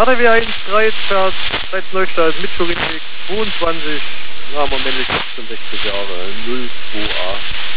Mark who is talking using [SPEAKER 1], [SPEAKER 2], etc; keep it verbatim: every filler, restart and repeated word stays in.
[SPEAKER 1] R W eins drei fährt seit Neustart mit Turingweg zweiundzwanzig, haben wir männlich fünfundsechzig Jahre, null zwei a.